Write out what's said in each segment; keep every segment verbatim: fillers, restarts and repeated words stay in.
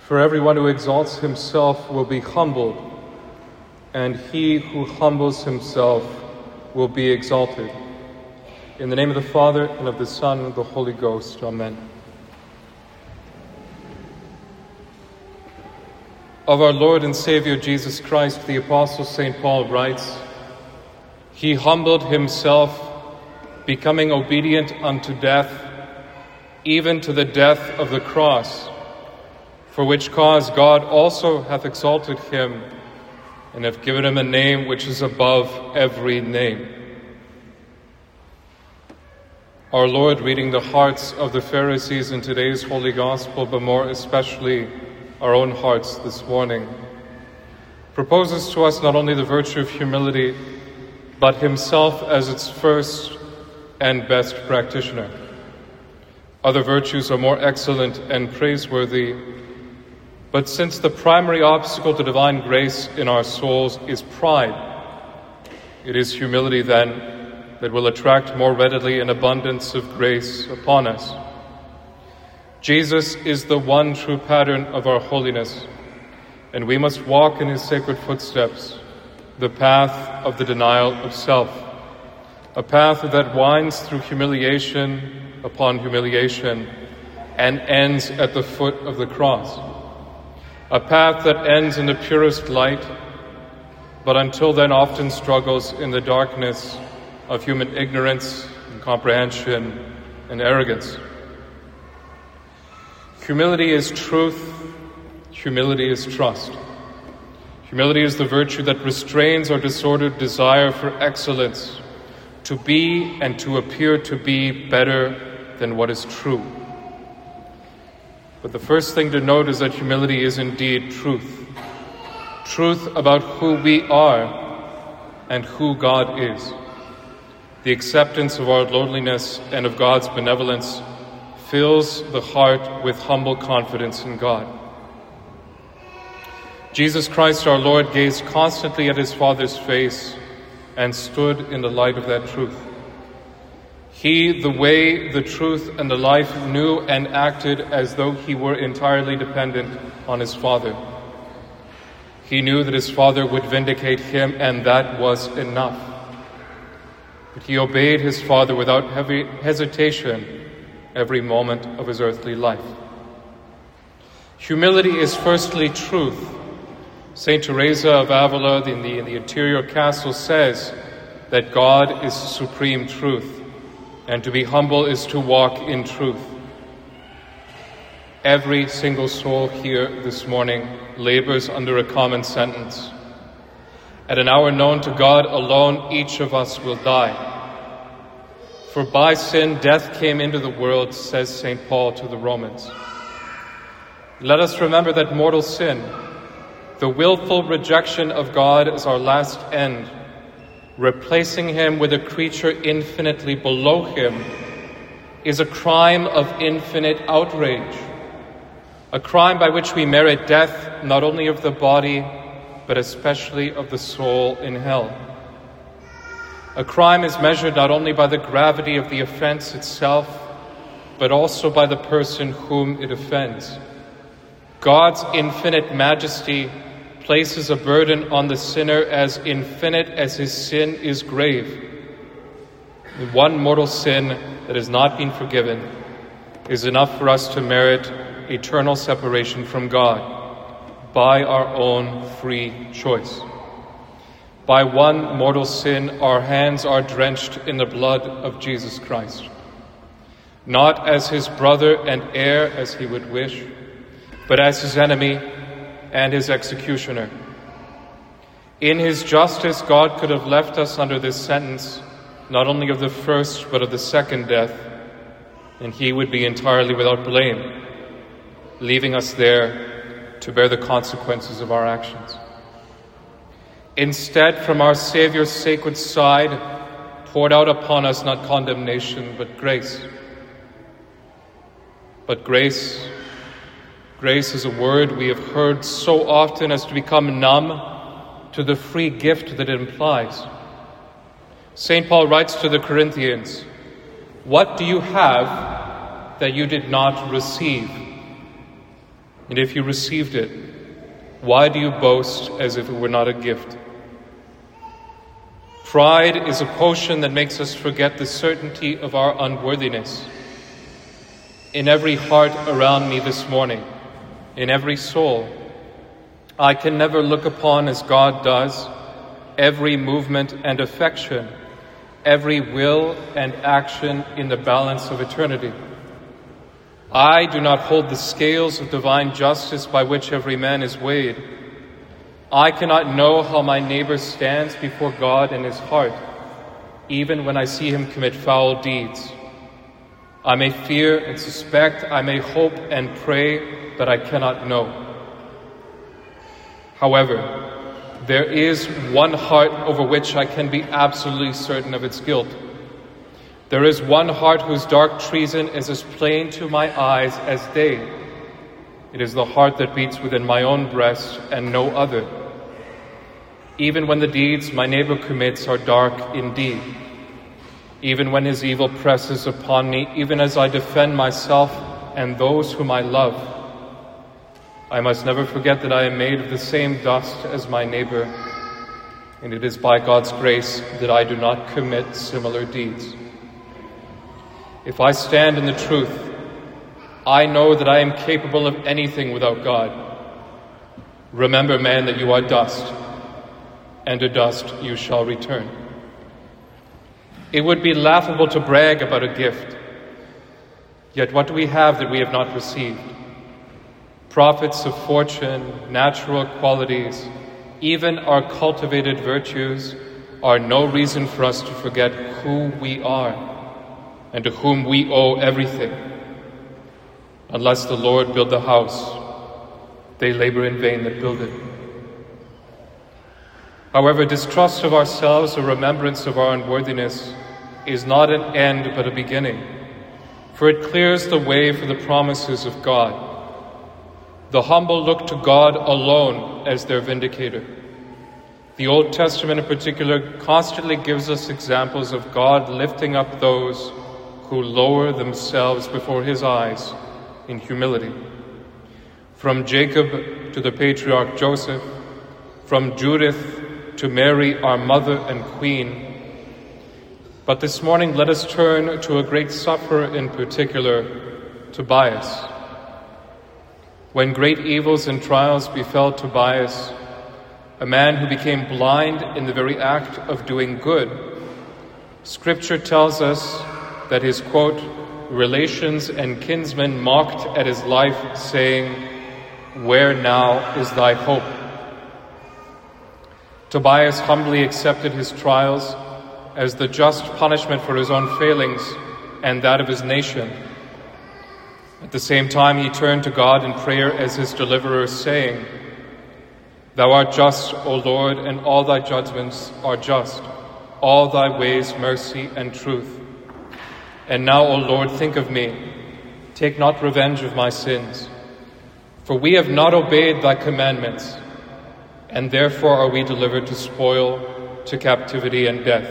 For everyone who exalts himself will be humbled, and he who humbles himself will be exalted. In the name of the Father, and of the Son, and of the Holy Ghost. Amen. Of our Lord and Savior Jesus Christ, the Apostle Saint Paul writes, "He humbled himself, becoming obedient unto death, even to the death of the cross, for which cause God also hath exalted him, and hath given him a name which is above every name." Our Lord, reading the hearts of the Pharisees in today's Holy Gospel, but more especially our own hearts this morning, proposes to us not only the virtue of humility, but himself as its first and best practitioner. Other virtues are more excellent and praiseworthy, but since the primary obstacle to divine grace in our souls is pride, it is humility then that will attract more readily an abundance of grace upon us. Jesus is the one true pattern of our holiness, and we must walk in his sacred footsteps, the path of the denial of self, a path that winds through humiliation upon humiliation and ends at the foot of the cross. A path that ends in the purest light, but until then often struggles in the darkness of human ignorance and comprehension and arrogance. Humility is truth. Humility is trust. Humility is the virtue that restrains our disordered desire for excellence, to be and to appear to be better than what is true. But the first thing to note is that humility is indeed truth. Truth about who we are and who God is. The acceptance of our lowliness and of God's benevolence fills the heart with humble confidence in God. Jesus Christ our Lord gazed constantly at his Father's face and stood in the light of that truth. He, the way, the truth, and the life, knew and acted as though he were entirely dependent on his Father. He knew that his Father would vindicate him, and that was enough. But he obeyed his Father without heavy hesitation every moment of his earthly life. Humility is firstly truth. Saint Teresa of Avila in the, in the Interior Castle says that God is supreme truth, and to be humble is to walk in truth. Every single soul here this morning labors under a common sentence. At an hour known to God alone, each of us will die. For by sin, death came into the world, says Saint Paul to the Romans. Let us remember that mortal sin, the willful rejection of God as our last end, replacing him with a creature infinitely below him, is a crime of infinite outrage, a crime by which we merit death not only of the body, but especially of the soul in hell. A crime is measured not only by the gravity of the offense itself, but also by the person whom it offends. God's infinite majesty places a burden on the sinner as infinite as his sin is grave. One mortal sin that has not been forgiven is enough for us to merit eternal separation from God by our own free choice. By one mortal sin, our hands are drenched in the blood of Jesus Christ, not as his brother and heir as he would wish, but as his enemy and his executioner. In his justice, God could have left us under this sentence, not only of the first, but of the second death, and he would be entirely without blame, leaving us there to bear the consequences of our actions. Instead, from our Savior's sacred side, poured out upon us not condemnation, but grace. But grace Grace is a word we have heard so often as to become numb to the free gift that it implies. Saint Paul writes to the Corinthians, "What do you have that you did not receive?" And if you received it, why do you boast as if it were not a gift? Pride is a potion that makes us forget the certainty of our unworthiness. In every heart around me this morning, in every soul, I can never look upon as God does every movement and affection, every will and action in the balance of eternity. I do not hold the scales of divine justice by which every man is weighed. I cannot know how my neighbor stands before God in his heart, even when I see him commit foul deeds. I may fear and suspect, I may hope and pray, but I cannot know. However, there is one heart over which I can be absolutely certain of its guilt. There is one heart whose dark treason is as plain to my eyes as day. It is the heart that beats within my own breast and no other. Even when the deeds my neighbor commits are dark indeed, even when his evil presses upon me, even as I defend myself and those whom I love, I must never forget that I am made of the same dust as my neighbor, and it is by God's grace that I do not commit similar deeds. If I stand in the truth, I know that I am capable of anything without God. Remember, man, that you are dust, and to dust you shall return. It would be laughable to brag about a gift. Yet what do we have that we have not received? Profits of fortune, natural qualities, even our cultivated virtues are no reason for us to forget who we are and to whom we owe everything. Unless the Lord build the house, they labor in vain that build it. However, distrust of ourselves or remembrance of our unworthiness is not an end but a beginning, for it clears the way for the promises of God. The humble look to God alone as their vindicator. The Old Testament in particular constantly gives us examples of God lifting up those who lower themselves before his eyes in humility. From Jacob to the patriarch Joseph, from Judith to Mary, our mother and queen. But this morning, let us turn to a great sufferer in particular, Tobias. When great evils and trials befell Tobias, a man who became blind in the very act of doing good, Scripture tells us that his, quote, relations and kinsmen mocked at his life, saying, "Where now is thy hope?" Tobias humbly accepted his trials as the just punishment for his own failings and that of his nation. At the same time, he turned to God in prayer as his deliverer, saying, "Thou art just, O Lord, and all thy judgments are just, all thy ways mercy and truth. And now, O Lord, think of me. Take not revenge of my sins. For we have not obeyed thy commandments, and therefore are we delivered to spoil, to captivity and death."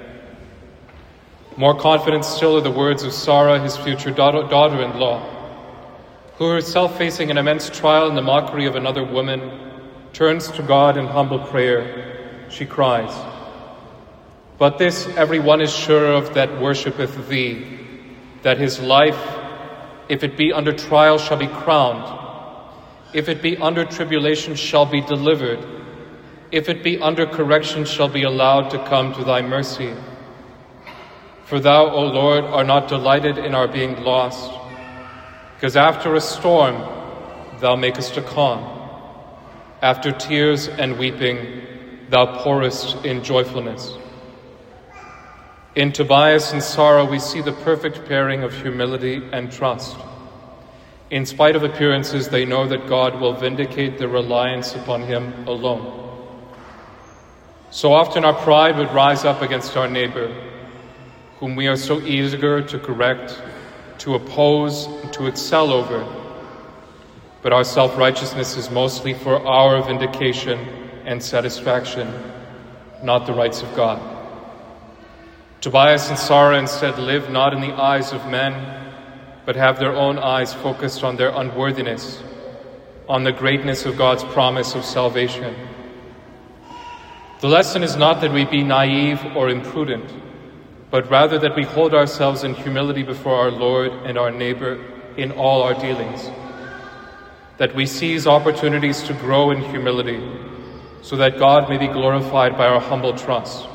More confident still are the words of Sarah, his future daughter-in-law, who, herself facing an immense trial in the mockery of another woman, turns to God in humble prayer. She cries, "But this every one is sure of that worshippeth thee, that his life, if it be under trial, shall be crowned, if it be under tribulation, shall be delivered, if it be under correction, shall be allowed to come to thy mercy. For thou, O Lord, art not delighted in our being lost, because after a storm thou makest a calm. After tears and weeping, thou pourest in joyfulness." In Tobias and Sarah, we see the perfect pairing of humility and trust. In spite of appearances, they know that God will vindicate their reliance upon him alone. So often our pride would rise up against our neighbor, whom we are so eager to correct, to oppose, and to excel over. But our self-righteousness is mostly for our vindication and satisfaction, not the rights of God. Tobias and Sarah instead live not in the eyes of men, but have their own eyes focused on their unworthiness, on the greatness of God's promise of salvation. The lesson is not that we be naive or imprudent, but rather that we hold ourselves in humility before our Lord and our neighbor in all our dealings, that we seize opportunities to grow in humility so that God may be glorified by our humble trust.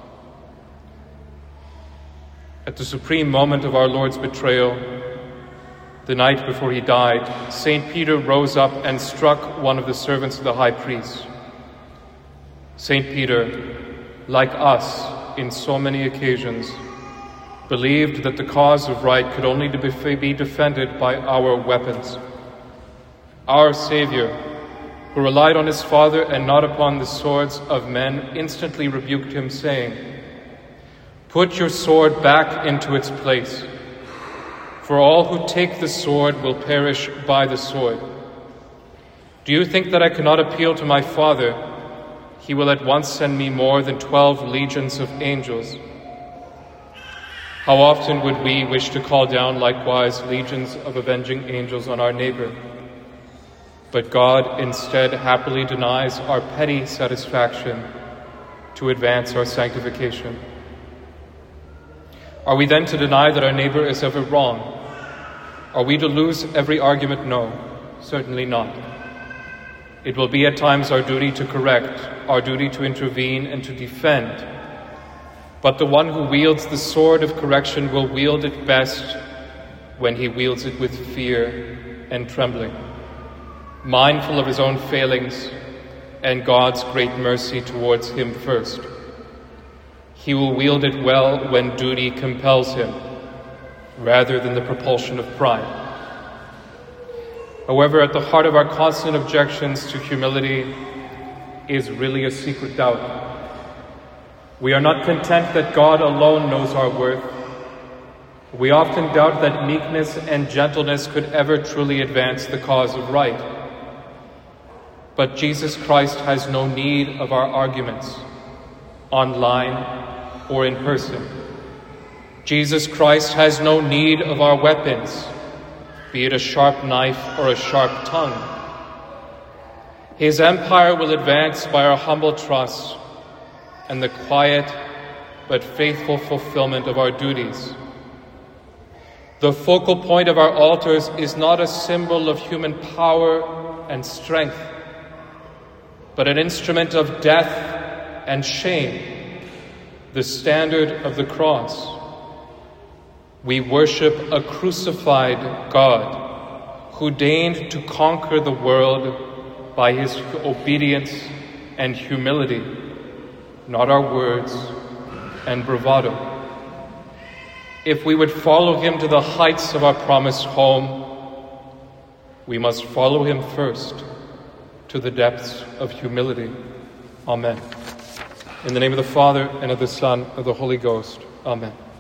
At the supreme moment of our Lord's betrayal, the night before he died, Saint Peter rose up and struck one of the servants of the high priest. Saint Peter, like us in so many occasions, believed that the cause of right could only be defended by our weapons. Our Savior, who relied on his Father and not upon the swords of men, instantly rebuked him, saying, "Put your sword back into its place, for all who take the sword will perish by the sword. Do you think that I cannot appeal to my Father? He will at once send me more than twelve legions of angels." How often would we wish to call down likewise legions of avenging angels on our neighbor? But God instead happily denies our petty satisfaction to advance our sanctification. Are we then to deny that our neighbor is ever wrong? Are we to lose every argument? No, certainly not. It will be at times our duty to correct, our duty to intervene and to defend. But the one who wields the sword of correction will wield it best when he wields it with fear and trembling, mindful of his own failings and God's great mercy towards him first. He will wield it well when duty compels him, rather than the propulsion of pride. However, at the heart of our constant objections to humility is really a secret doubt. We are not content that God alone knows our worth. We often doubt that meekness and gentleness could ever truly advance the cause of right. But Jesus Christ has no need of our arguments, online or in person. Jesus Christ has no need of our weapons, be it a sharp knife or a sharp tongue. His empire will advance by our humble trust and the quiet but faithful fulfillment of our duties. The focal point of our altars is not a symbol of human power and strength, but an instrument of death and shame, the standard of the cross. We worship a crucified God who deigned to conquer the world by his obedience and humility, not our words and bravado. If we would follow him to the heights of our promised home, we must follow him first to the depths of humility. Amen. In the name of the Father, and of the Son, and of the Holy Ghost. Amen.